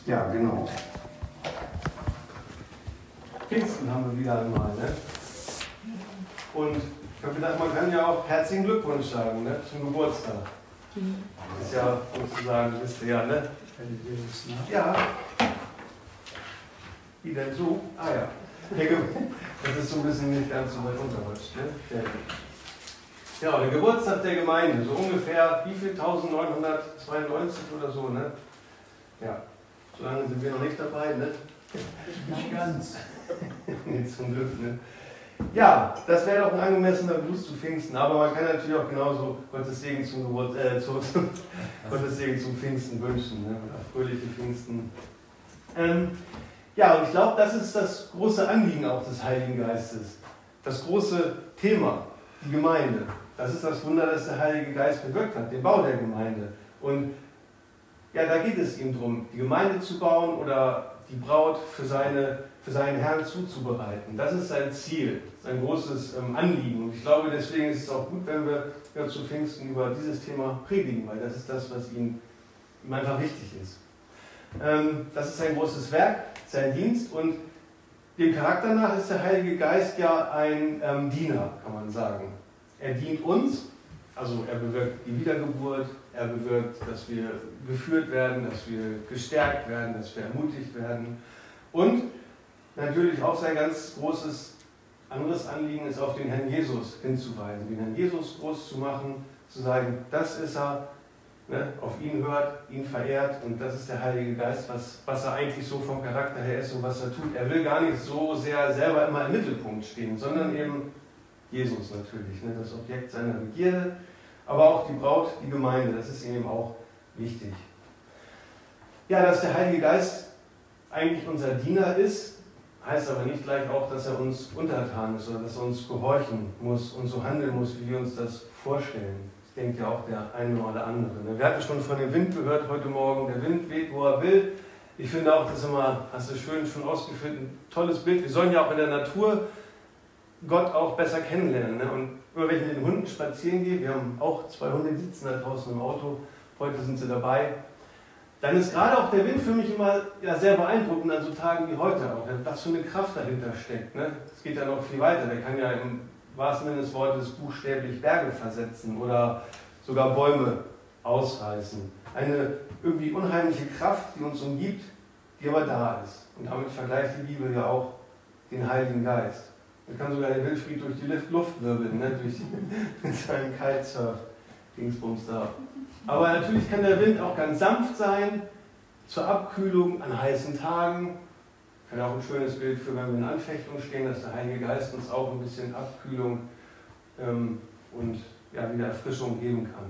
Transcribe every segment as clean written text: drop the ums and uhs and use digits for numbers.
Ja, genau. Pfingsten haben wir wieder einmal, ne? Und ich habe gedacht, man kann ja auch herzlichen Glückwunsch sagen, ne? Zum Geburtstag. Das ist ja sozusagen, wisst ihr ja, ne? Ja. Wie denn so? Ah ja. Das ist so ein bisschen nicht ganz so weit runterrutscht, ne? Genau, der Geburtstag der Gemeinde, so ungefähr, wie viel? 1992 oder so, ne? Ja, so lange sind wir noch nicht dabei, ne? Nicht ganz. Nee, zum Glück, ne? Ja, das wäre doch ein angemessener Gruß zu Pfingsten, aber man kann natürlich auch genauso Gottes Segen zum Gottes Segen zum Pfingsten wünschen, ne? Oder fröhliche Pfingsten. Ja, und ich glaube, das ist das große Anliegen auch des Heiligen Geistes. Das große Thema, die Gemeinde. Das ist das Wunder, das der Heilige Geist bewirkt hat, den Bau der Gemeinde. Und ja, da geht es ihm darum, die Gemeinde zu bauen oder die Braut für seinen Herrn zuzubereiten. Das ist sein Ziel, sein großes Anliegen. Und ich glaube, deswegen ist es auch gut, wenn wir zu Pfingsten über dieses Thema predigen, weil das ist das, was ihm einfach wichtig ist. Das ist sein großes Werk, sein Dienst, und dem Charakter nach ist der Heilige Geist ja ein Diener, kann man sagen. Er dient uns, also er bewirkt die Wiedergeburt, er bewirkt, dass wir geführt werden, dass wir gestärkt werden, dass wir ermutigt werden. Und natürlich auch sein ganz großes anderes Anliegen ist, auf den Herrn Jesus hinzuweisen, den Herrn Jesus groß zu machen, zu sagen, das ist er, ne, auf ihn hört, ihn verehrt, und das ist der Heilige Geist, was er eigentlich so vom Charakter her ist und was er tut. Er will gar nicht so sehr selber immer im Mittelpunkt stehen, sondern eben Jesus natürlich, ne, das Objekt seiner Begierde, aber auch die Braut, die Gemeinde, das ist ihm auch wichtig. Ja, dass der Heilige Geist eigentlich unser Diener ist, heißt aber nicht gleich auch, dass er uns untertan ist oder dass er uns gehorchen muss und so handeln muss, wie wir uns das vorstellen. Das denkt ja auch der eine oder andere. Wir hatten schon von dem Wind gehört heute Morgen. Der Wind weht, wo er will. Ich finde auch, das ist immer, hast du schön schon ausgeführt, ein tolles Bild. Wir sollen ja auch in der Natur Gott auch besser kennenlernen. Und immer wenn ich mit den Hunden spazieren gehe, wir haben auch 2 Hunde, die sitzen da draußen im Auto, heute sind sie dabei, dann ist gerade auch der Wind für mich immer sehr beeindruckend an so Tagen wie heute auch. Was für eine Kraft dahinter steckt. Es geht ja noch viel weiter. Der kann ja im wahrsten Sinne des Wortes buchstäblich Berge versetzen oder sogar Bäume ausreißen. Eine irgendwie unheimliche Kraft, die uns umgibt, die aber da ist. Und damit vergleicht die Bibel ja auch den Heiligen Geist. Er kann sogar den Wilfried durch die Luft wirbeln, ne? Mit seinem Kitesurf-Dingsbums da. Aber natürlich kann der Wind auch ganz sanft sein, zur Abkühlung an heißen Tagen. Kann auch ein schönes Bild für, wenn wir in Anfechtung stehen, dass der Heilige Geist uns auch ein bisschen Abkühlung und wieder Erfrischung geben kann.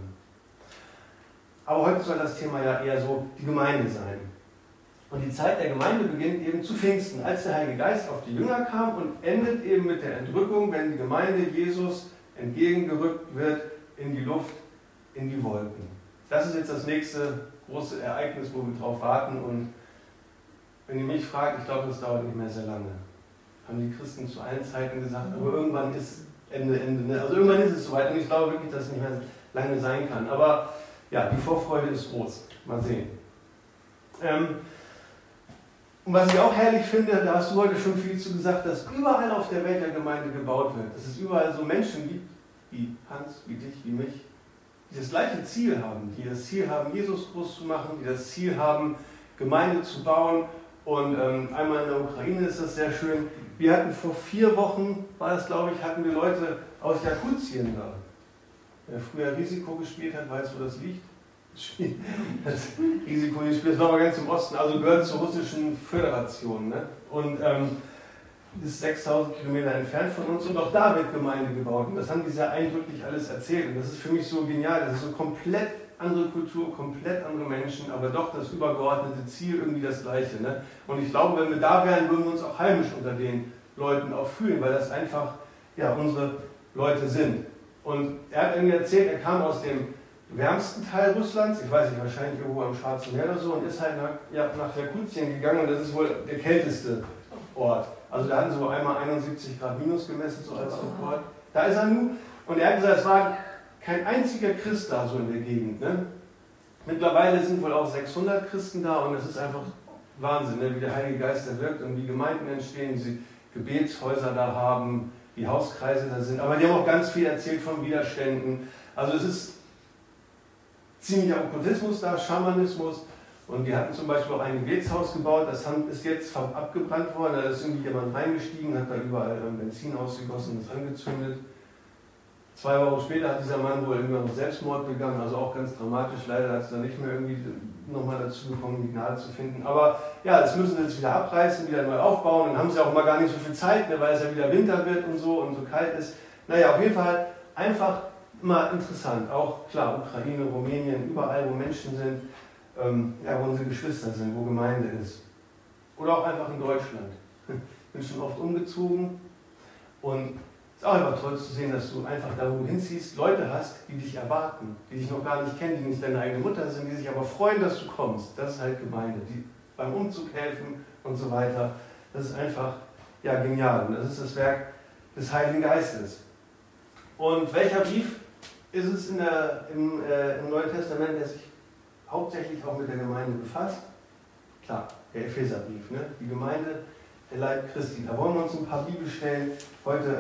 Aber heute soll das Thema ja eher so die Gemeinde sein. Und die Zeit der Gemeinde beginnt eben zu Pfingsten, als der Heilige Geist auf die Jünger kam, und endet eben mit der Entrückung, wenn die Gemeinde Jesus entgegengerückt wird in die Luft, in die Wolken. Das ist jetzt das nächste große Ereignis, wo wir drauf warten. Und wenn ihr mich fragt, ich glaube, das dauert nicht mehr sehr lange. Haben die Christen zu allen Zeiten gesagt, aber irgendwann ist Ende. Ne? Also irgendwann ist es soweit, und ich glaube wirklich, dass es nicht mehr lange sein kann. Aber ja, die Vorfreude ist groß. Mal sehen. Und was ich auch herrlich finde, da hast du heute schon viel zu gesagt, dass überall auf der Welt der Gemeinde gebaut wird. Dass es überall so Menschen gibt, wie Hans, wie dich, wie mich, die das gleiche Ziel haben. Die das Ziel haben, Jesus groß zu machen, die das Ziel haben, Gemeinde zu bauen. Und einmal in der Ukraine ist das sehr schön. Wir hatten vor 4 Wochen, war das glaube ich, hatten wir Leute aus Jakutien da. Wer früher Risiko gespielt hat, weiß, wo das liegt. Das Risiko gespielt, das war aber ganz im Osten, also gehört zur russischen Föderation. Ne? Und ist 6000 Kilometer entfernt von uns, und auch da wird Gemeinde gebaut. Und das haben die sehr eindrücklich alles erzählt. Und das ist für mich so genial. Das ist so komplett andere Kultur, komplett andere Menschen, aber doch das übergeordnete Ziel irgendwie das Gleiche. Ne? Und ich glaube, wenn wir da wären, würden wir uns auch heimisch unter den Leuten auch fühlen, weil das einfach unsere Leute sind. Und er hat irgendwie erzählt, er kam aus dem wärmsten Teil Russlands, ich weiß nicht, wahrscheinlich irgendwo am Schwarzen Meer oder so, und ist halt nach Jakutien gegangen, und das ist wohl der kälteste Ort. Also da hatten sie wohl einmal 71 Grad minus gemessen, so als Rekord. Da ist er nun, und er hat gesagt, es war kein einziger Christ da so in der Gegend. Ne? Mittlerweile sind wohl auch 600 Christen da, und es ist einfach Wahnsinn, ne? Wie der Heilige Geist da wirkt und wie Gemeinden entstehen, wie sie Gebetshäuser da haben, wie Hauskreise da sind. Aber die haben auch ganz viel erzählt von Widerständen. Also es ist ziemlicher Okkultismus da, Schamanismus. Und die hatten zum Beispiel auch ein Gebetshaus gebaut, das ist jetzt abgebrannt worden. Da ist irgendwie jemand reingestiegen, hat da überall Benzin ausgegossen und das angezündet. 2 Wochen später hat dieser Mann wohl irgendwann noch Selbstmord begangen, also auch ganz dramatisch. Leider hat es dann nicht mehr irgendwie nochmal dazu gekommen, die Gnade zu finden. Aber ja, das müssen sie jetzt wieder abreißen, wieder neu aufbauen. Dann haben sie auch mal gar nicht so viel Zeit, ne, weil es ja wieder Winter wird und so kalt ist. Naja, auf jeden Fall einfach immer interessant. Auch klar, Ukraine, Rumänien, überall, wo Menschen sind, ja, wo unsere Geschwister sind, wo Gemeinde ist. Oder auch einfach in Deutschland. Ich bin schon oft umgezogen und es ist auch einfach toll zu sehen, dass du einfach da, wo du hinziehst, Leute hast, die dich erwarten, die dich noch gar nicht kennen, die nicht deine eigene Mutter sind, die sich aber freuen, dass du kommst. Das ist halt Gemeinde, die beim Umzug helfen und so weiter. Das ist einfach, ja, genial. Und das ist das Werk des Heiligen Geistes. Und welcher Brief ist es im Neuen Testament, der sich hauptsächlich auch mit der Gemeinde befasst? Klar, der Epheserbrief, ne? Die Gemeinde, der Leib Christi. Da wollen wir uns ein paar Bibelstellen heute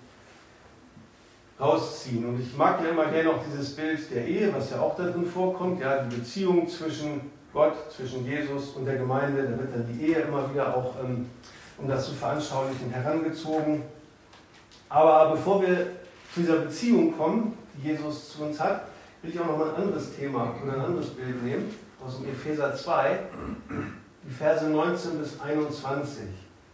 rausziehen. Und ich mag ja immer gerne noch dieses Bild der Ehe, was ja auch da drin vorkommt, ja, die Beziehung zwischen Gott, zwischen Jesus und der Gemeinde. Da wird dann die Ehe immer wieder auch, um das zu veranschaulichen, herangezogen. Aber bevor wir zu dieser Beziehung kommen, die Jesus zu uns hat, will ich auch noch mal ein anderes Thema oder ein anderes Bild nehmen, aus dem Epheser 2, die Verse 19 bis 21.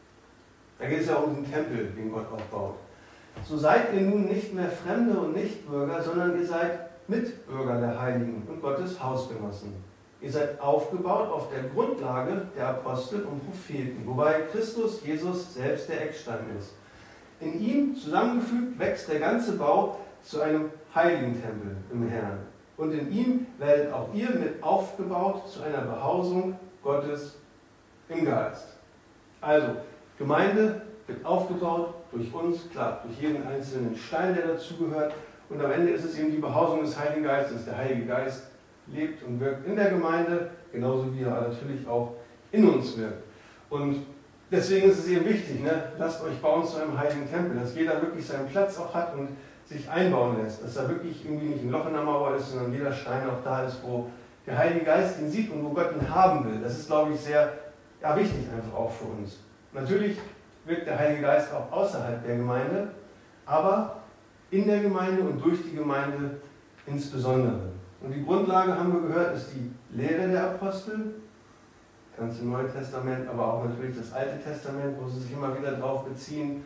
Da geht es ja um den Tempel, den Gott aufbaut. So seid ihr nun nicht mehr Fremde und Nichtbürger, sondern ihr seid Mitbürger der Heiligen und Gottes Hausgenossen. Ihr seid aufgebaut auf der Grundlage der Apostel und Propheten, wobei Christus Jesus selbst der Eckstein ist. In ihm zusammengefügt wächst der ganze Bau zu einem heiligen Tempel im Herrn. Und in ihm werdet auch ihr mit aufgebaut zu einer Behausung Gottes im Geist. Also, Gemeinde wird aufgebaut durch uns, klar, durch jeden einzelnen Stein, der dazugehört. Und am Ende ist es eben die Behausung des Heiligen Geistes. Der Heilige Geist lebt und wirkt in der Gemeinde, genauso wie er natürlich auch in uns wirkt. Und deswegen ist es eben wichtig, ne? Lasst euch bauen zu einem heiligen Tempel, dass jeder wirklich seinen Platz auch hat und sich einbauen lässt, dass da wirklich irgendwie nicht ein Loch in der Mauer ist, sondern jeder Stein auch da ist, wo der Heilige Geist ihn sieht und wo Gott ihn haben will. Das ist, glaube ich, sehr wichtig einfach auch für uns. Natürlich wirkt der Heilige Geist auch außerhalb der Gemeinde, aber in der Gemeinde und durch die Gemeinde insbesondere. Und die Grundlage, haben wir gehört, ist die Lehre der Apostel, ganz im Neuen Testament, aber auch natürlich das Alte Testament, wo sie sich immer wieder drauf beziehen.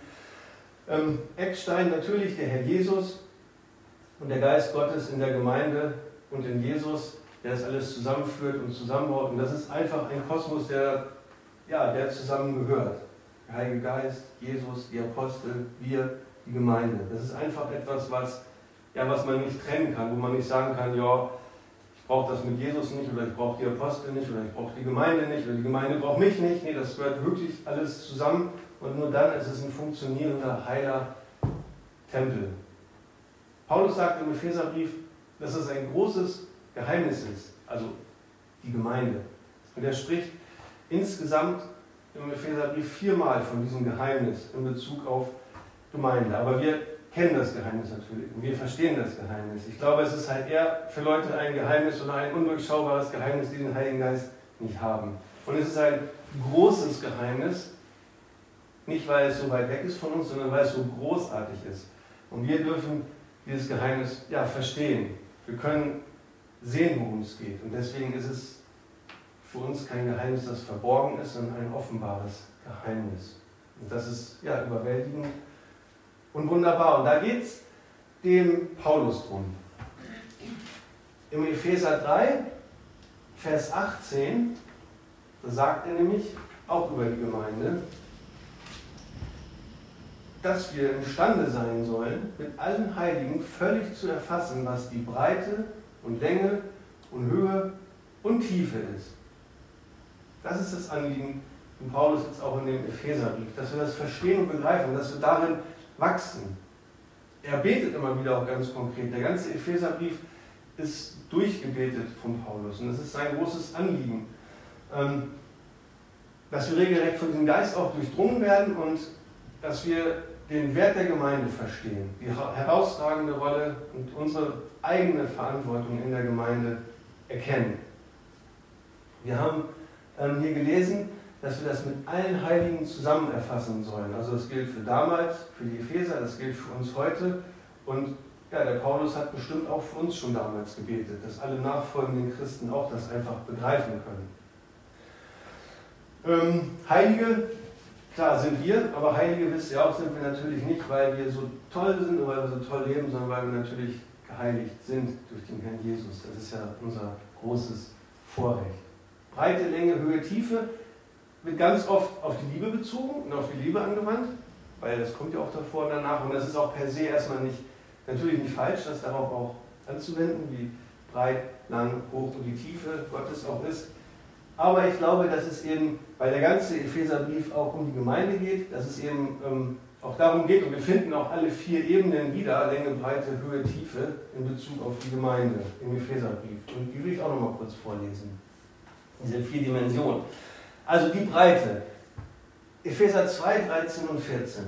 Eckstein natürlich der Herr Jesus und der Geist Gottes in der Gemeinde und in Jesus, der das alles zusammenführt und zusammenbaut. Und das ist einfach ein Kosmos, der zusammengehört. Der Heilige Geist, Jesus, die Apostel, wir, die Gemeinde. Das ist einfach etwas, was man nicht trennen kann, wo man nicht sagen kann, ja, ich brauche das mit Jesus nicht oder ich brauche die Apostel nicht oder ich brauche die Gemeinde nicht oder die Gemeinde braucht mich nicht. Nee, das gehört wirklich alles zusammen. Und nur dann ist es ein funktionierender, heiler Tempel. Paulus sagt im Epheserbrief, dass es ein großes Geheimnis ist, also die Gemeinde. Und er spricht insgesamt im Epheserbrief 4-mal von diesem Geheimnis in Bezug auf Gemeinde. Aber wir kennen das Geheimnis natürlich und wir verstehen das Geheimnis. Ich glaube, es ist halt eher für Leute ein Geheimnis oder ein undurchschaubares Geheimnis, die den Heiligen Geist nicht haben. Und es ist ein großes Geheimnis, nicht weil es so weit weg ist von uns, sondern weil es so großartig ist. Und wir dürfen dieses Geheimnis verstehen. Wir können sehen, worum es geht. Und deswegen ist es für uns kein Geheimnis, das verborgen ist, sondern ein offenbares Geheimnis. Und das ist überwältigend und wunderbar. Und da geht es dem Paulus drum. Im Epheser 3, Vers 18, da sagt er nämlich auch über die Gemeinde, dass wir imstande sein sollen, mit allen Heiligen völlig zu erfassen, was die Breite und Länge und Höhe und Tiefe ist. Das ist das Anliegen von Paulus jetzt auch in dem Epheserbrief, dass wir das verstehen und begreifen, dass wir darin wachsen. Er betet immer wieder auch ganz konkret. Der ganze Epheserbrief ist durchgebetet von Paulus und das ist sein großes Anliegen. dass wir regelrecht von diesem Geist auch durchdrungen werden und dass wir den Wert der Gemeinde verstehen, die herausragende Rolle und unsere eigene Verantwortung in der Gemeinde erkennen. Wir haben hier gelesen, dass wir das mit allen Heiligen zusammen erfassen sollen. Also das gilt für damals, für die Epheser, das gilt für uns heute. Und ja, der Paulus hat bestimmt auch für uns schon damals gebetet, dass alle nachfolgenden Christen auch das einfach begreifen können. Heilige, klar sind wir, aber Heilige, wisst ihr auch, sind wir natürlich nicht, weil wir so toll sind und weil wir so toll leben, sondern weil wir natürlich geheiligt sind durch den Herrn Jesus. Das ist ja unser großes Vorrecht. Breite, Länge, Höhe, Tiefe wird ganz oft auf die Liebe bezogen und auf die Liebe angewandt, weil das kommt ja auch davor und danach. Und das ist auch per se erstmal natürlich nicht falsch, das darauf auch anzuwenden, wie breit, lang, hoch und die Tiefe Gottes auch ist. Aber ich glaube, dass es eben, weil der ganze Epheserbrief auch um die Gemeinde geht, dass es eben auch darum geht, und wir finden auch alle 4 Ebenen wieder, Länge, Breite, Höhe, Tiefe, in Bezug auf die Gemeinde im Epheserbrief. Und die will ich auch nochmal kurz vorlesen. Diese 4 Dimensionen. Also die Breite. Epheser 2, 13 und 14.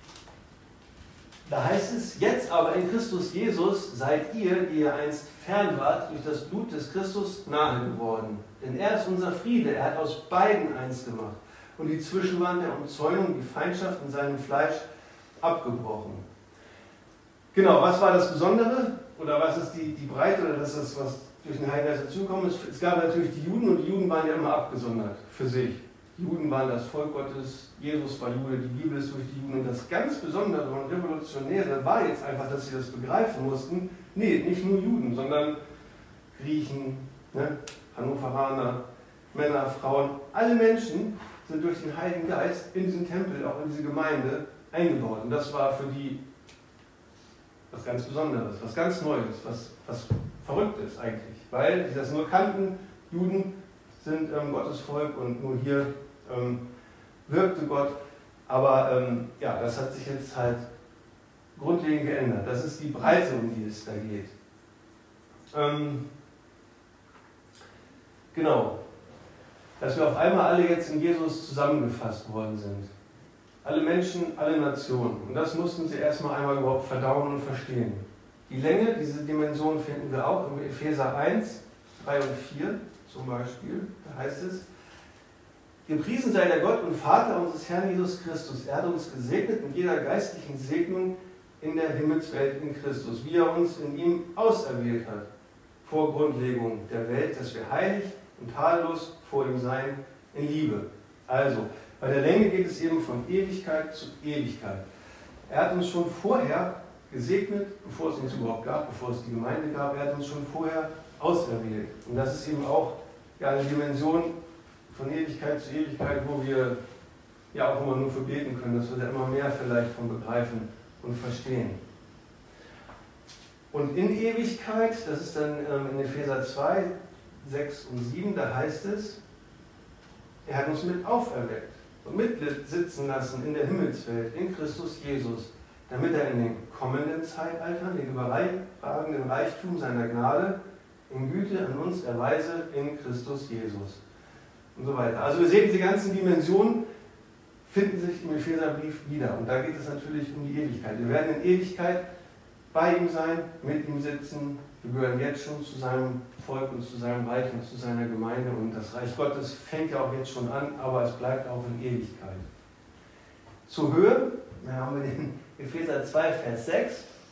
Da heißt es, jetzt aber in Christus Jesus seid ihr, die ihr einst fern wart, durch das Blut des Christus nahe geworden. Denn er ist unser Friede, er hat aus beiden eins gemacht und die Zwischenwand der Umzäunung, die Feindschaft in seinem Fleisch abgebrochen. Genau, was war das Besondere? Oder was ist die Breite oder das ist, was durch den Heiligen Geist dazugekommen ist? Es gab natürlich die Juden und die Juden waren ja immer abgesondert für sich. Die Juden waren das Volk Gottes, Jesus war Jude, die Bibel ist durch die Juden. Und das ganz Besondere und Revolutionäre war jetzt einfach, dass sie das begreifen mussten. Nee, nicht nur Juden, sondern Griechen, ne? Hannoveraner, Männer, Frauen. Alle Menschen sind durch den Heiligen Geist in diesen Tempel, auch in diese Gemeinde eingebaut. Und das war für die was ganz Besonderes, was ganz Neues, was Verrücktes eigentlich. Weil sie das nur kannten, Juden sind Gottes Volk und nur hier wirkte Gott. Aber ja, das hat sich jetzt halt grundlegend geändert. Das ist die Breite, um die es da geht. Genau. Dass wir auf einmal alle jetzt in Jesus zusammengefasst worden sind. Alle Menschen, alle Nationen. Und das mussten sie erstmal einmal überhaupt verdauen und verstehen. Die Länge, diese Dimension finden wir auch im Epheser 1, 3 und 4 zum Beispiel. Da heißt es, gepriesen sei der Gott und Vater unseres Herrn Jesus Christus. Er hat uns gesegnet mit jeder geistlichen Segnung in der Himmelswelt in Christus, wie er uns in ihm auserwählt hat, vor Grundlegung der Welt, dass wir heilig und tadellos vor ihm sein in Liebe. Also, bei der Länge geht es eben von Ewigkeit zu Ewigkeit. Er hat uns schon vorher gesegnet, bevor es uns überhaupt gab, bevor es die Gemeinde gab. Er hat uns schon vorher auserwählt. Und das ist eben auch ja, eine Dimension von Ewigkeit zu Ewigkeit, wo wir ja auch immer nur für beten können, dass wir da immer mehr vielleicht von begreifen und verstehen. Und in Ewigkeit, das ist dann in Epheser 2, 6 und 7, da heißt es, er hat uns mit auferweckt und mitsitzen lassen in der Himmelswelt, in Christus Jesus, damit er in den kommenden Zeitaltern den überragenden Reichtum seiner Gnade in Güte an uns erweise in Christus Jesus. Und so weiter. Also wir sehen, diese ganzen Dimensionen finden sich im Epheserbrief wieder. Und da geht es natürlich um die Ewigkeit. Wir werden in Ewigkeit bei ihm sein, mit ihm sitzen. Wir gehören jetzt schon zu seinem Volk und zu seinem Reich und zu seiner Gemeinde. Und das Reich Gottes fängt ja auch jetzt schon an, aber es bleibt auch in Ewigkeit. Zur Höhe, da haben wir den Epheser 2, Vers 6.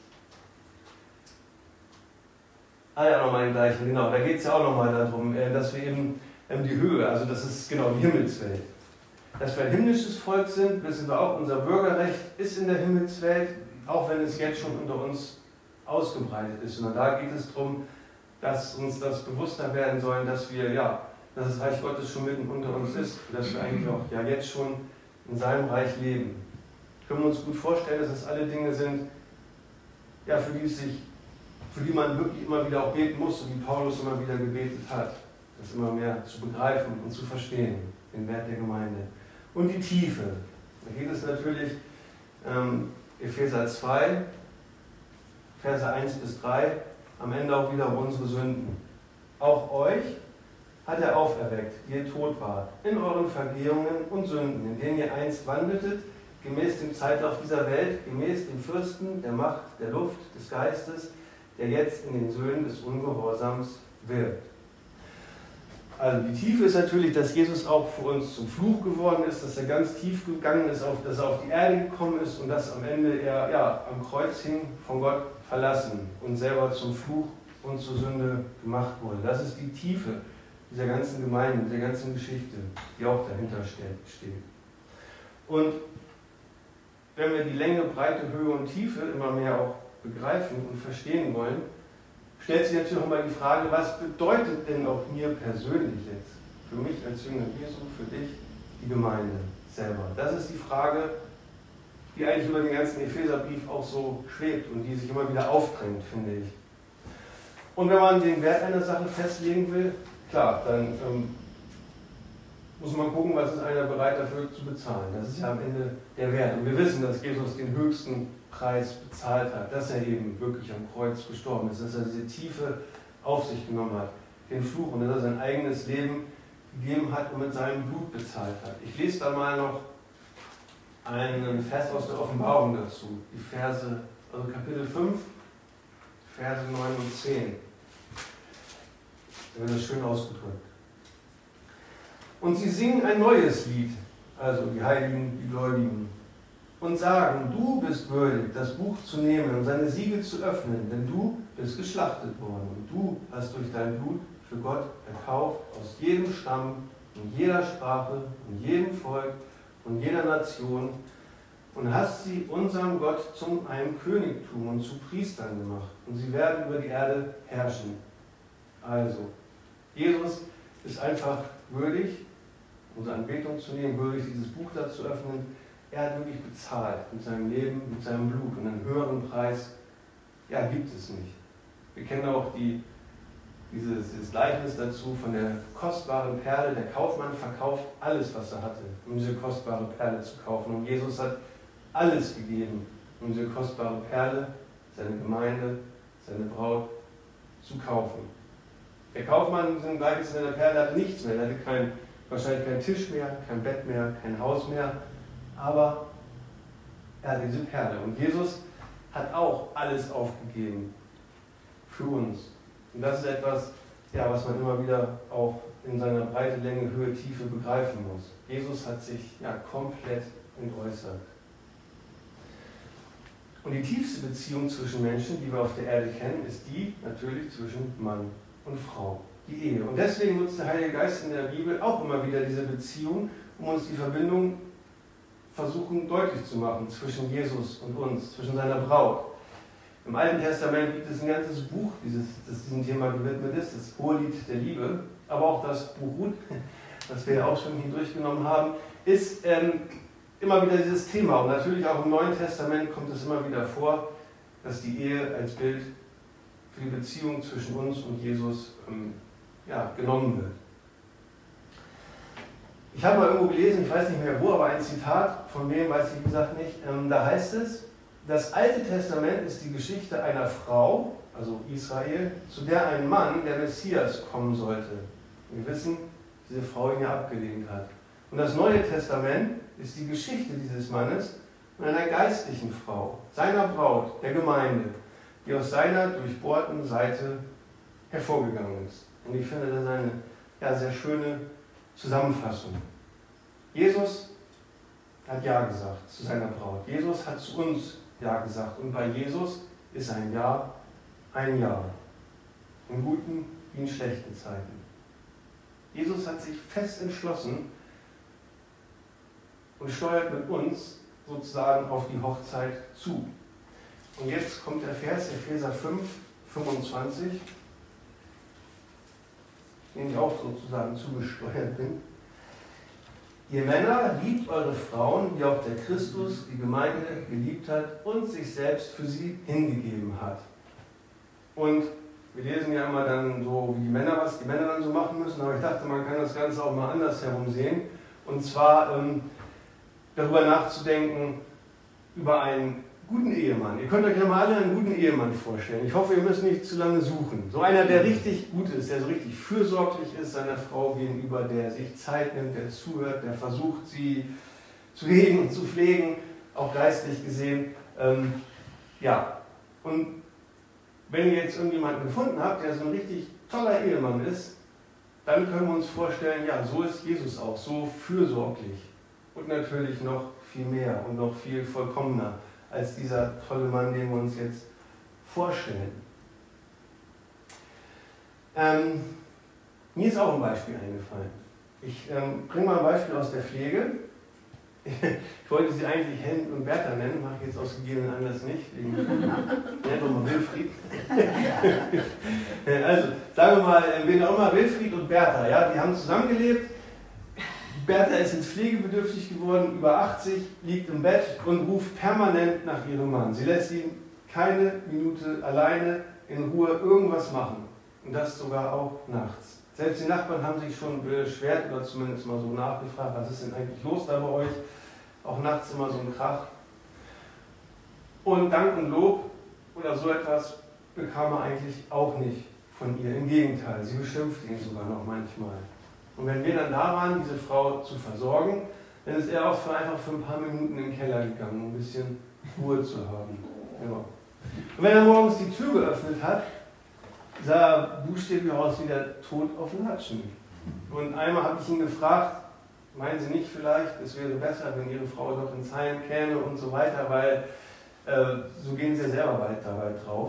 Ja, nochmal den gleichen, genau. Da geht es ja auch nochmal darum, dass wir eben die Höhe, also das ist genau die Himmelswelt. Dass wir ein himmlisches Volk sind, wissen wir auch, unser Bürgerrecht ist in der Himmelswelt, auch wenn es jetzt schon unter uns ausgebreitet ist. Und da geht es darum, dass uns das bewusster werden soll, dass wir, ja, dass das Reich Gottes schon mitten unter uns ist, dass wir eigentlich auch ja, jetzt schon in seinem Reich leben. Können wir uns gut vorstellen, dass das alle Dinge sind, ja, für die man wirklich immer wieder auch beten muss, so wie Paulus immer wieder gebetet hat. Das immer mehr zu begreifen und zu verstehen, den Wert der Gemeinde. Und die Tiefe. Da geht es natürlich Epheser 2, Verse 1 bis 3, am Ende auch wieder um unsere Sünden. Auch euch, hat er auferweckt, die ihr tot wart, in euren Vergehungen und Sünden, in denen ihr einst wandeltet, gemäß dem Zeitlauf dieser Welt, gemäß dem Fürsten der Macht, der Luft, des Geistes, der jetzt in den Söhnen des Ungehorsams wirkt. Also die Tiefe ist natürlich, dass Jesus auch für uns zum Fluch geworden ist, dass er ganz tief gegangen ist, dass er auf die Erde gekommen ist und dass am Ende er am Kreuz hing, von Gott verlassen und selber zum Fluch und zur Sünde gemacht wurde. Das ist die Tiefe dieser ganzen Gemeinde, dieser ganzen Geschichte, die auch dahinter steht. Und wenn wir die Länge, Breite, Höhe und Tiefe immer mehr auch begreifen und verstehen wollen, stellt sich natürlich auch mal die Frage, was bedeutet denn auch mir persönlich jetzt, für mich als Jünger Jesu, für dich, die Gemeinde selber? Das ist die Frage, die eigentlich über den ganzen Epheserbrief auch so schwebt und die sich immer wieder aufdrängt, finde ich. Und wenn man den Wert einer Sache festlegen will, klar, dann muss man gucken, was ist einer bereit dafür zu bezahlen. Das ist ja am Ende der Wert. Und wir wissen, dass Jesus den höchsten Preis bezahlt hat, dass er eben wirklich am Kreuz gestorben ist, dass er diese Tiefe auf sich genommen hat, den Fluch, und dass er sein eigenes Leben gegeben hat und mit seinem Blut bezahlt hat. Ich lese da mal noch einen Vers aus der Offenbarung dazu, die Verse, also Kapitel 5, Verse 9 und 10. Da wird das schön ausgedrückt. Und sie singen ein neues Lied, also die Heiligen, die Gläubigen, und sagen, du bist würdig, das Buch zu nehmen und seine Siegel zu öffnen, denn du bist geschlachtet worden und du hast durch dein Blut für Gott erkauft aus jedem Stamm und jeder Sprache und jedem Volk und jeder Nation und hast sie unserem Gott zu einem Königtum und zu Priestern gemacht und sie werden über die Erde herrschen. Also, Jesus ist einfach würdig, unsere Anbetung zu nehmen, würdig, dieses Buch da zu öffnen. Er hat wirklich bezahlt mit seinem Leben, mit seinem Blut, und einen höheren Preis, gibt es nicht. Wir kennen auch dieses Gleichnis dazu von der kostbaren Perle. Der Kaufmann verkauft alles, was er hatte, um diese kostbare Perle zu kaufen. Und Jesus hat alles gegeben, um diese kostbare Perle, seine Gemeinde, seine Braut zu kaufen. Der Kaufmann in diesem Gleichnis in der Perle hatte nichts mehr. Er hatte wahrscheinlich keinen Tisch mehr, kein Bett mehr, kein Haus mehr. Aber er hat diese Perle. Und Jesus hat auch alles aufgegeben für uns. Und das ist etwas, was man immer wieder auch in seiner Breite, Länge, Höhe, Tiefe begreifen muss. Jesus hat sich komplett entäußert. Und die tiefste Beziehung zwischen Menschen, die wir auf der Erde kennen, ist die natürlich zwischen Mann und Frau, die Ehe. Und deswegen nutzt der Heilige Geist in der Bibel auch immer wieder diese Beziehung, um uns die Verbindung versuchen deutlich zu machen zwischen Jesus und uns, zwischen seiner Braut. Im Alten Testament gibt es ein ganzes Buch, das diesem Thema gewidmet ist, das Hohelied der Liebe, aber auch das Buch Ruth, das wir ja auch schon hier durchgenommen haben, ist immer wieder dieses Thema. Und natürlich auch im Neuen Testament kommt es immer wieder vor, dass die Ehe als Bild für die Beziehung zwischen uns und Jesus genommen wird. Ich habe mal irgendwo gelesen, ich weiß nicht mehr wo, aber ein Zitat, von wem weiß ich wie gesagt nicht, da heißt es, das Alte Testament ist die Geschichte einer Frau, also Israel, zu der ein Mann, der Messias, kommen sollte. Wir wissen, diese Frau ihn ja abgelehnt hat. Und das Neue Testament ist die Geschichte dieses Mannes und einer geistlichen Frau, seiner Braut, der Gemeinde, die aus seiner durchbohrten Seite hervorgegangen ist. Und ich finde, das ist eine sehr schöne Zusammenfassung. Jesus hat Ja gesagt zu seiner Braut. Jesus hat zu uns Ja gesagt. Und bei Jesus ist ein Ja ein Ja. In guten wie in schlechten Zeiten. Jesus hat sich fest entschlossen und steuert mit uns sozusagen auf die Hochzeit zu. Und jetzt kommt der Vers, Epheser 5, 25, den ich auch sozusagen zugesteuert bin. Ihr Männer, liebt eure Frauen, wie auch der Christus die Gemeinde geliebt hat und sich selbst für sie hingegeben hat. Und wir lesen ja immer dann so, was die Männer dann so machen müssen, aber ich dachte, man kann das Ganze auch mal andersherum sehen. Und zwar darüber nachzudenken, über ein guten Ehemann. Ihr könnt euch ja mal alle einen guten Ehemann vorstellen. Ich hoffe, ihr müsst nicht zu lange suchen. So einer, der richtig gut ist, der so richtig fürsorglich ist seiner Frau gegenüber, der sich Zeit nimmt, der zuhört, der versucht, sie zu hegen und zu pflegen, auch geistlich gesehen. Ja, und wenn ihr jetzt irgendjemanden gefunden habt, der so ein richtig toller Ehemann ist, dann können wir uns vorstellen, ja, so ist Jesus auch, so fürsorglich und natürlich noch viel mehr und noch viel vollkommener als dieser tolle Mann, den wir uns jetzt vorstellen. Mir ist auch ein Beispiel eingefallen. Ich bringe mal ein Beispiel aus der Pflege. Ich wollte sie eigentlich Hen und Bertha nennen, mache ich jetzt aus gegebenen Anlass nicht. Einfach mal Wilfried. Also, sagen wir mal, wen auch immer, Wilfried und Bertha, ja, die haben zusammengelebt. Bertha ist jetzt pflegebedürftig geworden, über 80, liegt im Bett und ruft permanent nach ihrem Mann. Sie lässt ihn keine Minute alleine in Ruhe irgendwas machen. Und das sogar auch nachts. Selbst die Nachbarn haben sich schon beschwert oder zumindest mal so nachgefragt, was ist denn eigentlich los da bei euch? Auch nachts immer so ein Krach. Und Dank und Lob oder so etwas bekam er eigentlich auch nicht von ihr. Im Gegenteil, sie beschimpfte ihn sogar noch manchmal. Und wenn wir dann da waren, diese Frau zu versorgen, dann ist er auch einfach für ein paar Minuten in den Keller gegangen, um ein bisschen Ruhe zu haben. Ja. Und wenn er morgens die Tür geöffnet hat, sah er buchstäblich aus wie der Tod auf dem Latschen. Und einmal habe ich ihn gefragt, meinen Sie nicht vielleicht, es wäre besser, wenn Ihre Frau doch ins Heim käme und so weiter, weil so gehen Sie ja selber dabei drauf.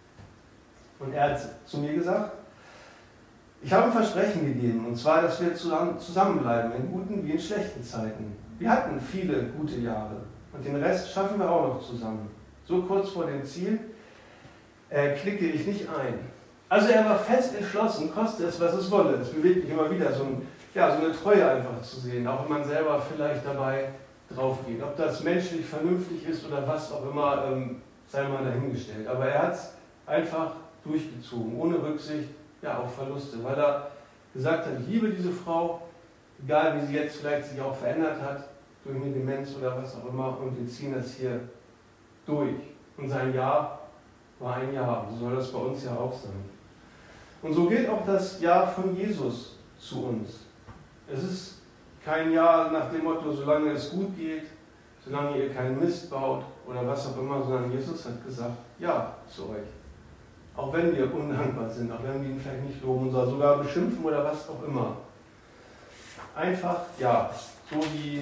Und er hat zu mir gesagt, ich habe ein Versprechen gegeben, und zwar, dass wir zusammenbleiben, in guten wie in schlechten Zeiten. Wir hatten viele gute Jahre und den Rest schaffen wir auch noch zusammen. So kurz vor dem Ziel klicke ich nicht ein. Also er war fest entschlossen, koste es, was es wolle. Es bewegt mich immer wieder, so eine Treue einfach zu sehen, auch wenn man selber vielleicht dabei drauf geht. Ob das menschlich vernünftig ist oder was auch immer, sei mal dahingestellt. Aber er hat es einfach durchgezogen, ohne Rücksicht auf Verluste, weil er gesagt hat, ich liebe diese Frau, egal wie sie jetzt vielleicht sich auch verändert hat, durch eine Demenz oder was auch immer, und wir ziehen das hier durch. Und sein Jahr war ein Jahr, so soll das bei uns ja auch sein. Und so gilt auch das Ja von Jesus zu uns. Es ist kein Ja nach dem Motto, solange es gut geht, solange ihr keinen Mist baut oder was auch immer, sondern Jesus hat gesagt, Ja zu euch. Auch wenn wir undankbar sind, auch wenn wir ihn vielleicht nicht loben oder sogar beschimpfen oder was auch immer. Einfach Ja, so wie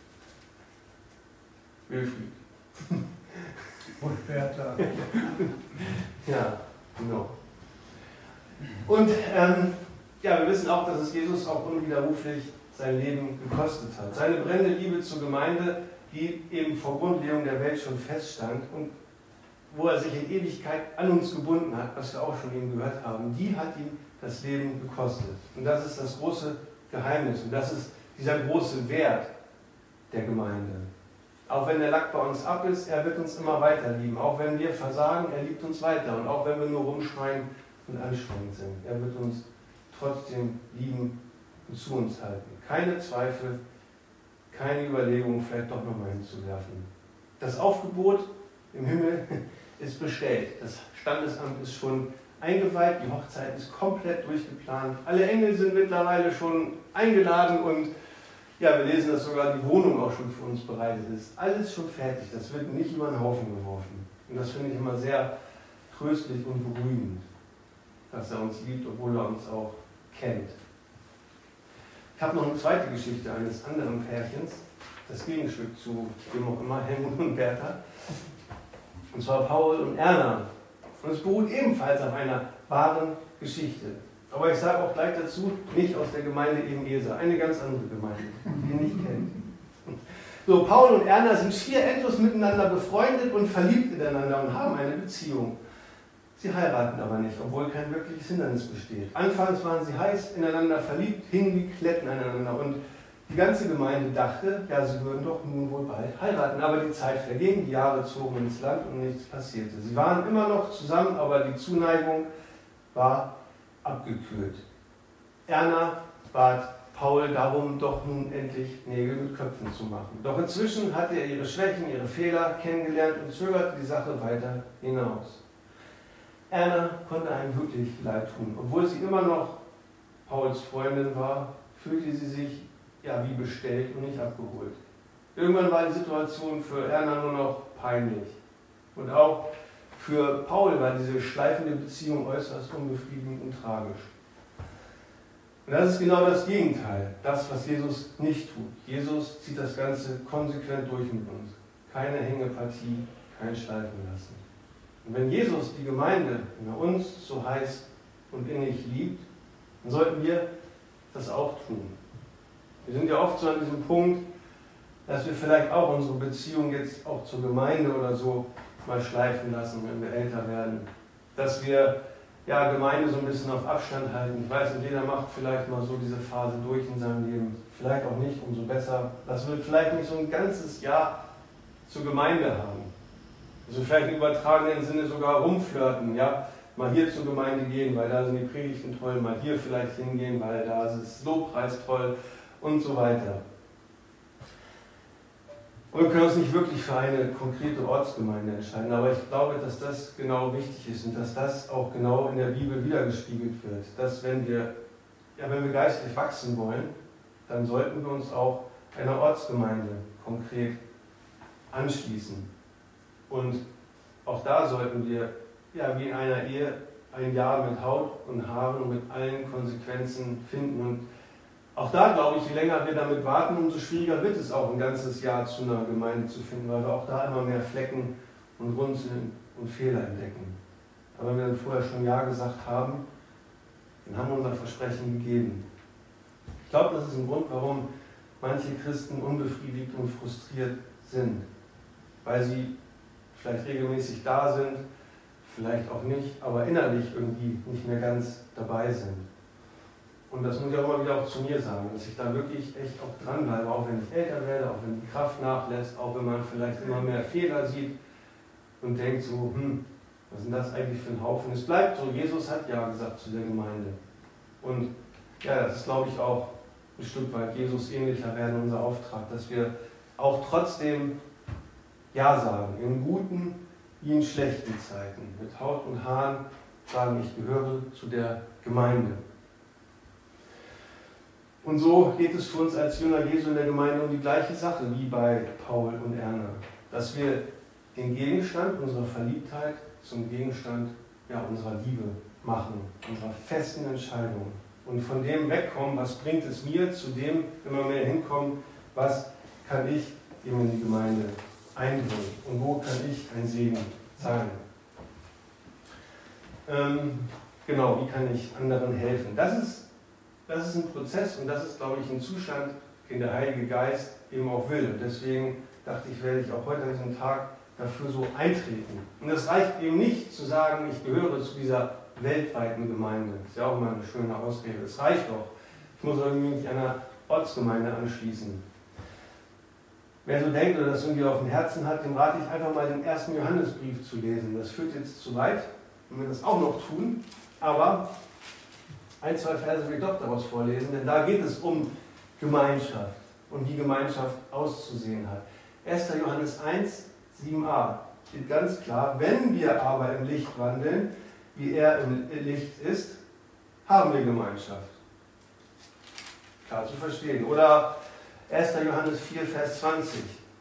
Wilfried. Und Bertha. Ja, genau. Und wir wissen auch, dass es Jesus auch unwiderruflich sein Leben gekostet hat. Seine brennende Liebe zur Gemeinde, die eben vor Grundlegung der Welt schon feststand und wo er sich in Ewigkeit an uns gebunden hat, was wir auch schon eben gehört haben, die hat ihm das Leben gekostet. Und das ist das große Geheimnis und das ist dieser große Wert der Gemeinde. Auch wenn der Lack bei uns ab ist, er wird uns immer weiter lieben. Auch wenn wir versagen, er liebt uns weiter. Und auch wenn wir nur rumschreien und anstrengend sind, er wird uns trotzdem lieben und zu uns halten. Keine Zweifel, keine Überlegung, vielleicht doch nochmal hinzuwerfen. Das Aufgebot im Himmel ist bestellt. Das Standesamt ist schon eingeweiht, die Hochzeit ist komplett durchgeplant. Alle Engel sind mittlerweile schon eingeladen und wir lesen, dass sogar die Wohnung auch schon für uns bereitet ist. Alles schon fertig, das wird nicht über den Haufen geworfen. Und das finde ich immer sehr tröstlich und beruhigend, dass er uns liebt, obwohl er uns auch kennt. Ich habe noch eine zweite Geschichte eines anderen Pärchens, das Gegenstück zu dem auch immer, Helmut und Bertha. Und zwar Paul und Erna. Und es beruht ebenfalls auf einer wahren Geschichte. Aber ich sage auch gleich dazu, nicht aus der Gemeinde Ebenezer, eine ganz andere Gemeinde, die ihr nicht kennt. So, Paul und Erna sind schier endlos miteinander befreundet und verliebt ineinander und haben eine Beziehung. Sie heiraten aber nicht, obwohl kein wirkliches Hindernis besteht. Anfangs waren sie heiß ineinander verliebt, hingen wie Kletten aneinander und die ganze Gemeinde dachte, sie würden doch nun wohl bald heiraten. Aber die Zeit verging, die Jahre zogen ins Land und nichts passierte. Sie waren immer noch zusammen, aber die Zuneigung war abgekühlt. Erna bat Paul darum, doch nun endlich Nägel mit Köpfen zu machen. Doch inzwischen hatte er ihre Schwächen, ihre Fehler kennengelernt und zögerte die Sache weiter hinaus. Erna konnte einem wirklich leid tun. Obwohl sie immer noch Pauls Freundin war, fühlte sie sich ja wie bestellt und nicht abgeholt. Irgendwann war die Situation für Erna nur noch peinlich. Und auch für Paul war diese schleifende Beziehung äußerst unbefriedigend und tragisch. Und das ist genau das Gegenteil, das, was Jesus nicht tut. Jesus zieht das Ganze konsequent durch mit uns. Keine Hängepartie, kein Schleifen lassen. Und wenn Jesus die Gemeinde, wenn er uns so heiß und innig liebt, dann sollten wir das auch tun. Wir sind ja oft so an diesem Punkt, dass wir vielleicht auch unsere Beziehung jetzt auch zur Gemeinde oder so mal schleifen lassen, wenn wir älter werden. Dass wir ja, Gemeinde so ein bisschen auf Abstand halten. Ich weiß, jeder macht vielleicht mal so diese Phase durch in seinem Leben. Vielleicht auch nicht, umso besser. Dass wir vielleicht nicht so ein ganzes Jahr zur Gemeinde haben. Also vielleicht im übertragenen Sinne sogar rumflirten. Ja? Mal hier zur Gemeinde gehen, weil da sind die Predigten toll. Mal hier vielleicht hingehen, weil da ist das Lobpreis toll und so weiter. Und wir können uns nicht wirklich für eine konkrete Ortsgemeinde entscheiden, aber ich glaube, dass das genau wichtig ist und dass das auch genau in der Bibel wiedergespiegelt wird. Dass wenn wir geistlich wachsen wollen, dann sollten wir uns auch einer Ortsgemeinde konkret anschließen. Und auch da sollten wir, ja, wie in einer Ehe, ein Jahr mit Haut und Haaren und mit allen Konsequenzen finden. Und auch da glaube ich, je länger wir damit warten, umso schwieriger wird es auch, ein ganzes Jahr zu einer Gemeinde zu finden, weil wir auch da immer mehr Flecken und Runzeln und Fehler entdecken. Aber wenn wir dann vorher schon Ja gesagt haben, dann haben wir unser Versprechen gegeben. Ich glaube, das ist ein Grund, warum manche Christen unbefriedigt und frustriert sind, weil sie vielleicht regelmäßig da sind, vielleicht auch nicht, aber innerlich irgendwie nicht mehr ganz dabei sind. Und das muss ich auch immer wieder auch zu mir sagen, dass ich da wirklich echt auch dranbleibe, auch wenn ich älter werde, auch wenn die Kraft nachlässt, auch wenn man vielleicht immer mehr Fehler sieht und denkt so, was ist denn das eigentlich für ein Haufen? Es bleibt so, Jesus hat Ja gesagt zu der Gemeinde. Und ja, das ist, glaube ich, auch ein Stück weit Jesus ähnlicher werden, unser Auftrag, dass wir auch trotzdem Ja sagen, in guten wie in schlechten Zeiten, mit Haut und Haaren sagen, ich gehöre zu der Gemeinde. Und so geht es für uns als Jünger Jesu in der Gemeinde um die gleiche Sache wie bei Paul und Erna. Dass wir den Gegenstand unserer Verliebtheit zum Gegenstand unserer Liebe machen, unserer festen Entscheidung. Und von dem wegkommen, was bringt es mir, zu dem immer mehr hinkommen, was kann ich ihm in die Gemeinde einbringen und wo kann ich ein Segen sein. Wie kann ich anderen helfen? Das ist ein Prozess und das ist, glaube ich, ein Zustand, den der Heilige Geist eben auch will. Und deswegen dachte ich, werde ich auch heute an diesem Tag dafür so eintreten. Und es reicht eben nicht zu sagen, ich gehöre zu dieser weltweiten Gemeinde. Das ist ja auch immer eine schöne Ausrede. Es reicht doch. Ich muss irgendwie mich einer Ortsgemeinde anschließen. Wer so denkt oder das irgendwie auf dem Herzen hat, dem rate ich einfach mal den 1. Johannesbrief zu lesen. Das führt jetzt zu weit, wenn wir das auch noch tun. Aber ein, zwei Verse will ich doch daraus vorlesen, denn da geht es um Gemeinschaft und wie Gemeinschaft auszusehen hat. 1. Johannes 1, 7a steht ganz klar, wenn wir aber im Licht wandeln, wie er im Licht ist, haben wir Gemeinschaft. Klar zu verstehen. Oder 1. Johannes 4, Vers 20.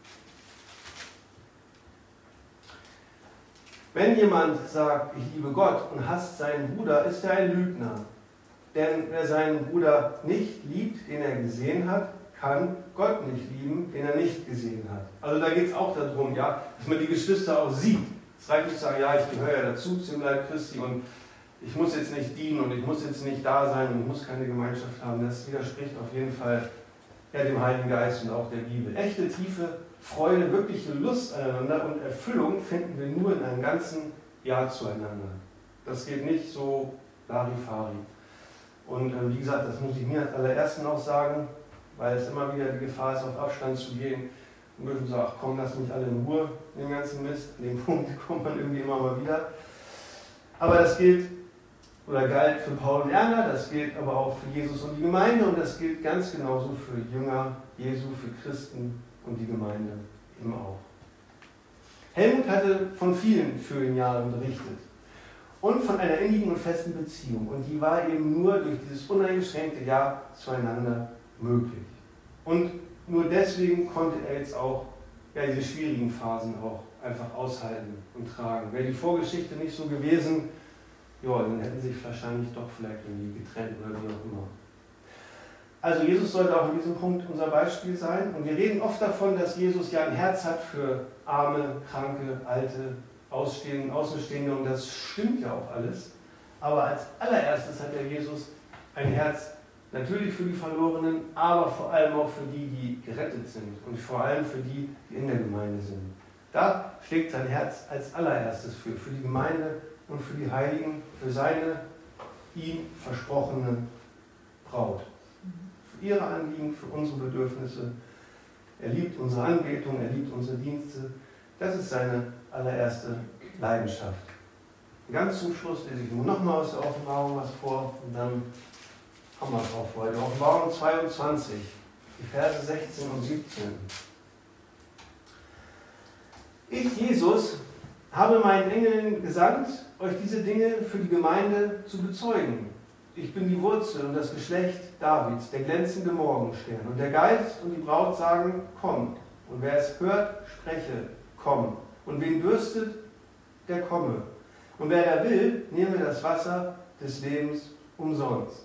Wenn jemand sagt, ich liebe Gott und hasst seinen Bruder, ist er ein Lügner. Denn wer seinen Bruder nicht liebt, den er gesehen hat, kann Gott nicht lieben, den er nicht gesehen hat. Also da geht es auch darum, dass man die Geschwister auch sieht. Es reicht nicht zu sagen, ich gehöre ja dazu zum Leib Christi und ich muss jetzt nicht dienen und ich muss jetzt nicht da sein und ich muss keine Gemeinschaft haben. Das widerspricht auf jeden Fall dem Heiligen Geist und auch der Bibel. Echte, tiefe Freude, wirkliche Lust aneinander und Erfüllung finden wir nur in einem ganzen Ja zueinander. Das geht nicht so Larifari. Und wie gesagt, das muss ich mir als allerersten auch sagen, weil es immer wieder die Gefahr ist, auf Abstand zu gehen und ein bisschen sagen, komm, lass mich alle in Ruhe, den ganzen Mist. An dem Punkt kommt man irgendwie immer mal wieder. Aber das gilt oder galt für Paul und Erna, das gilt aber auch für Jesus und die Gemeinde und das gilt ganz genauso für Jünger Jesu, für Christen und die Gemeinde eben auch. Helmut hatte von vielen schönen Jahren berichtet und von einer innigen und festen Beziehung und die war eben nur durch dieses uneingeschränkte Ja zueinander möglich. Und nur deswegen konnte er jetzt auch diese schwierigen Phasen auch einfach aushalten und tragen. Wäre die Vorgeschichte nicht so gewesen, dann hätten sie sich wahrscheinlich doch vielleicht irgendwie getrennt oder wie auch immer. Also Jesus sollte auch in diesem Punkt unser Beispiel sein. Und wir reden oft davon, dass Jesus ja ein Herz hat für Arme, Kranke, Alte, Außenstehende und das stimmt ja auch alles. Aber als allererstes hat der Jesus ein Herz natürlich für die Verlorenen, aber vor allem auch für die, die gerettet sind und vor allem für die, die in der Gemeinde sind. Da schlägt sein Herz als allererstes für die Gemeinde und für die Heiligen, für seine ihm versprochene Braut. Für ihre Anliegen, für unsere Bedürfnisse. Er liebt unsere Anbetung, er liebt unsere Dienste. Das ist seine allererste Leidenschaft. Ganz zum Schluss lese ich nur nochmal aus der Offenbarung was vor und dann haben wir es auch für heute. Offenbarung 22, die Verse 16 und 17. Ich, Jesus, habe meinen Engeln gesandt, euch diese Dinge für die Gemeinde zu bezeugen. Ich bin die Wurzel und das Geschlecht Davids, der glänzende Morgenstern. Und der Geist und die Braut sagen, komm. Und wer es hört, spreche, komm. Und wen dürstet, der komme. Und wer da will, nehme das Wasser des Lebens umsonst.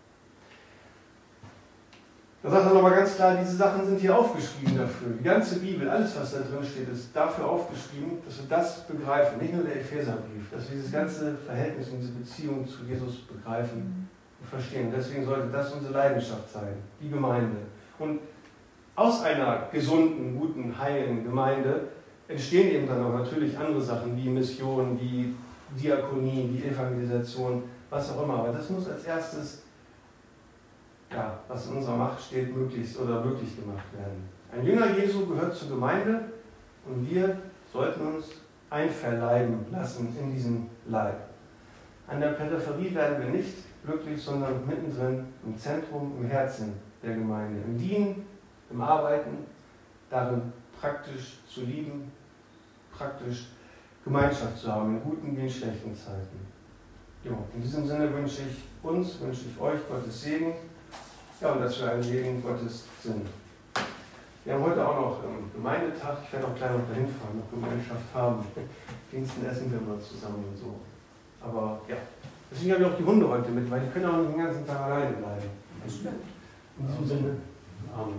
Da sagt er nochmal ganz klar, diese Sachen sind hier aufgeschrieben dafür. Die ganze Bibel, alles was da drin steht, ist dafür aufgeschrieben, dass wir das begreifen. Nicht nur der Epheserbrief, dass wir dieses ganze Verhältnis und diese Beziehung zu Jesus begreifen und verstehen. Deswegen sollte das unsere Leidenschaft sein, die Gemeinde. Und aus einer gesunden, guten, heilen Gemeinde entstehen eben dann auch natürlich andere Sachen wie Mission, wie Diakonie, die Evangelisation, was auch immer. Aber das muss als erstes, was in unserer Macht steht, möglichst oder möglich gemacht werden. Ein Jünger Jesu gehört zur Gemeinde und wir sollten uns einverleiben lassen in diesen Leib. An der Peripherie werden wir nicht glücklich, sondern mittendrin, im Zentrum, im Herzen der Gemeinde. Im Dienen, im Arbeiten, darin praktisch zu lieben, praktisch Gemeinschaft zu haben, in guten wie in schlechten Zeiten. In diesem Sinne wünsche ich euch Gottes Segen. Und dass wir ein Segen Gottes sind. Wir haben heute auch noch Gemeindetag. Ich werde auch gleich noch dahin fahren, noch Gemeinschaft haben. Diensten essen wir mal zusammen und so. Aber deswegen habe ich auch die Hunde heute mit, weil die können auch nicht den ganzen Tag alleine bleiben. In diesem Sinne, Amen.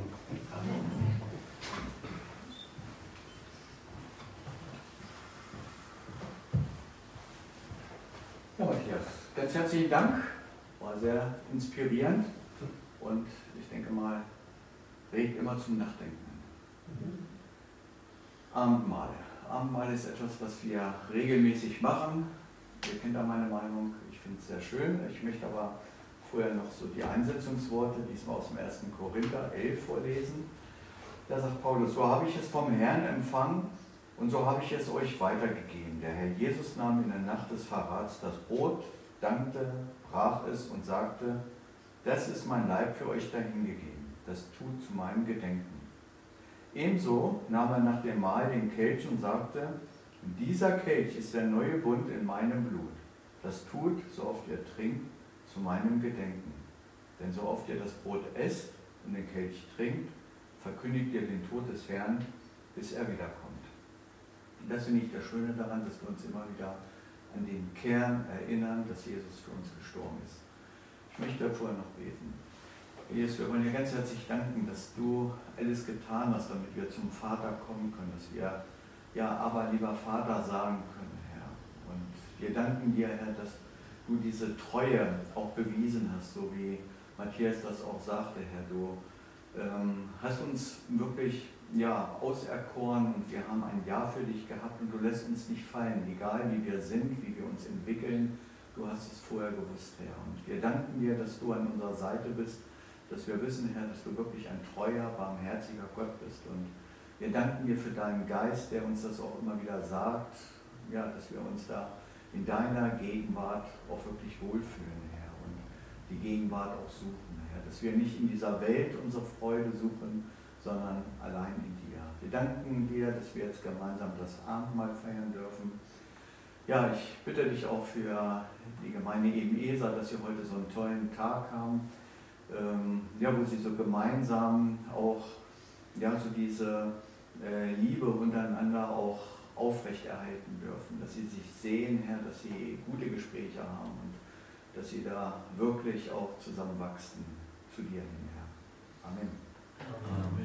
Ja, Matthias, ganz herzlichen Dank. War sehr inspirierend. Und ich denke mal, regt immer zum Nachdenken. Abendmahl. Abendmahl ist etwas, was wir regelmäßig machen. Ihr kennt da meine Meinung, ich finde es sehr schön. Ich möchte aber vorher noch so die Einsetzungsworte, diesmal aus dem 1. Korinther 11 vorlesen. Da sagt Paulus, so habe ich es vom Herrn empfangen und so habe ich es euch weitergegeben. Der Herr Jesus nahm in der Nacht des Verrats das Brot, dankte, brach es und sagte, das ist mein Leib für euch dahingegeben, das tut zu meinem Gedenken. Ebenso nahm er nach dem Mahl den Kelch und sagte, dieser Kelch ist der neue Bund in meinem Blut. Das tut, so oft ihr trinkt, zu meinem Gedenken. Denn so oft ihr das Brot esst und den Kelch trinkt, verkündigt ihr den Tod des Herrn, bis er wiederkommt. Und das finde ich das Schöne daran, dass wir uns immer wieder an den Kern erinnern, dass Jesus für uns gestorben ist. Ich möchte vorher noch beten. Jesus, wir wollen dir ganz herzlich danken, dass du alles getan hast, damit wir zum Vater kommen können, dass wir aber lieber Vater sagen können, Herr. Und wir danken dir, Herr, dass du diese Treue auch bewiesen hast, so wie Matthias das auch sagte, Herr. Du hast uns wirklich auserkoren und wir haben ein Ja für dich gehabt und du lässt uns nicht fallen, egal wie wir sind, wie wir uns entwickeln. Du hast es vorher gewusst, Herr. Und wir danken dir, dass du an unserer Seite bist, dass wir wissen, Herr, dass du wirklich ein treuer, barmherziger Gott bist. Und wir danken dir für deinen Geist, der uns das auch immer wieder sagt, dass wir uns da in deiner Gegenwart auch wirklich wohlfühlen, Herr, und die Gegenwart auch suchen, Herr, dass wir nicht in dieser Welt unsere Freude suchen, sondern allein in dir. Wir danken dir, dass wir jetzt gemeinsam das Abendmahl feiern dürfen. Ja, ich bitte dich auch für die Gemeinde Eben-Eser, dass sie heute so einen tollen Tag haben, ja, wo sie so gemeinsam auch ja, so diese Liebe untereinander auch aufrechterhalten dürfen, dass sie sich sehen, Herr, dass sie gute Gespräche haben und dass sie da wirklich auch zusammenwachsen zu dir hin, Herr. Amen. Amen.